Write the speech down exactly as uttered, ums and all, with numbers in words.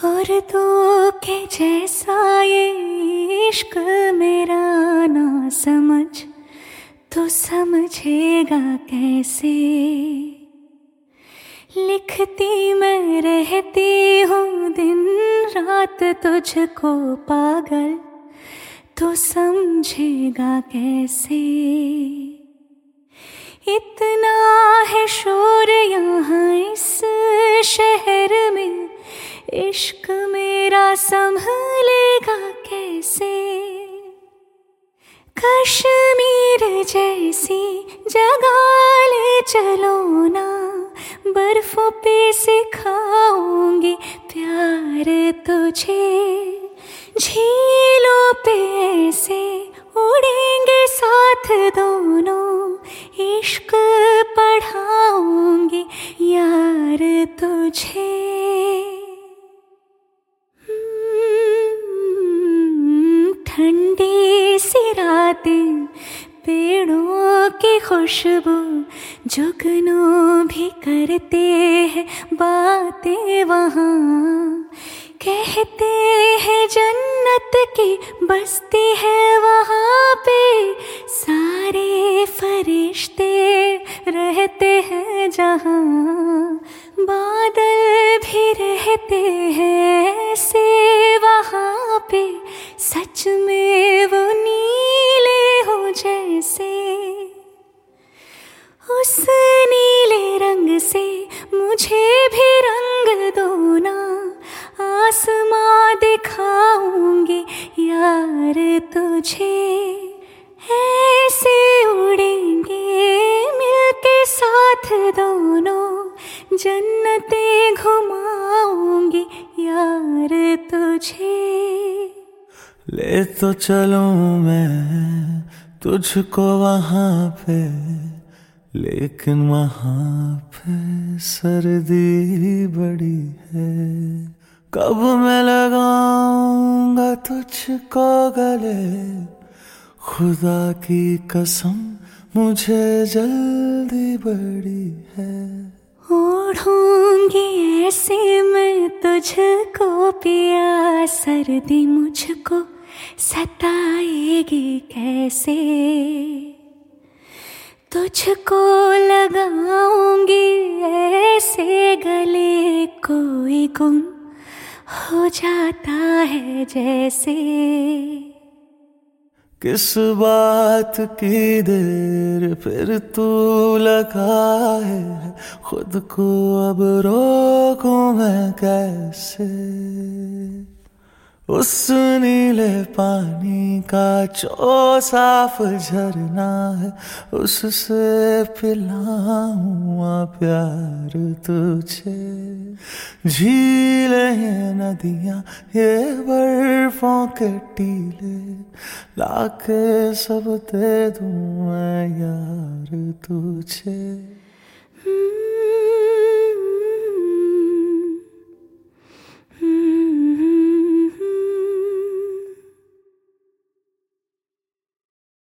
और तो के जैसा ये इश्क मेरा ना समझ तो समझेगा कैसे। लिखती मैं रहती हूँ दिन रात तुझको पागल तो समझेगा कैसे। इतना है शोर यहाँ इस शहर में, इश्क मेरा संभलेगा कैसे। कश्मीर जैसी जगह ले चलो ना, बर्फों पे सिखाऊंगी प्यार तुझे। झीलों पे ऐसे उड़ेंगे साथ दोनों, इश्क पढ़ाऊंगी यार तुझे। ठंडी सी रातें, पेड़ों की खुशबू, जुगनू भी करते हैं बातें वहाँ। कहते हैं जन्नत की बस्ती है वहाँ पे, सारे फरिश्ते रहते हैं जहाँ। बादल भी रहते हैं ऐसे वहाँ पे, सच में वो नीले हो जैसे। उस नीले रंग से मुझे भी रंग दो ना, आसमां दिखाऊंगी यार तुझे। ऐसे उड़ेंगे मिलके साथ दोनों, जन्नतें घुमाऊंगी यार तुझे। ले तो चलूं मैं तुझको वहाँ पे, लेकिन वहाँ पे सर्दी बड़ी है। कब मैं लगाऊंगा तुझको गले, खुदा की कसम मुझे जल्दी बड़ी है। ओढ़ूंगी ऐसे मैं तुझको पिया, सर्दी मुझको सताएगी कैसे। तुझको लगाऊंगी ऐसे गले, कोई गुम हो जाता है जैसे। किस बात की देर फिर तू लगा है, खुद को अब रोकूं मैं कैसे। उस नीले पानी का जो साफ झरना है, उससे पिलाऊं प्यार तुझे। झीलें ये नदियां ये बर्फों के टीले, लाके सब दे दूं मैं यार तुझे।